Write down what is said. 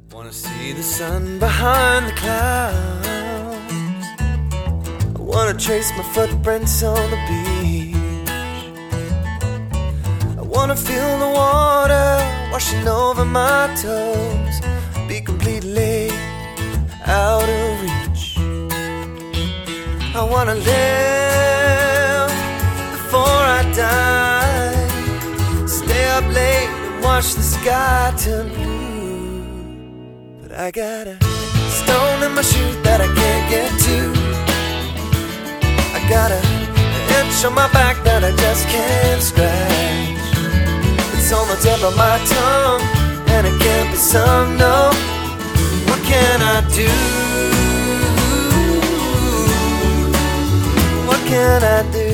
Wanna see the sun behind the clouds. I wanna trace my footprints on the beach. I wanna feel the water washing over my toes, be completely out of reach. I wanna live before I die, stay up late and watch the sky turn blue. I got a stone in my shoe that I can't get to. I got an itch on my back that I just can't scratch. It's on the tip of my tongue and it can't be sung, no. What can I do? What can I do?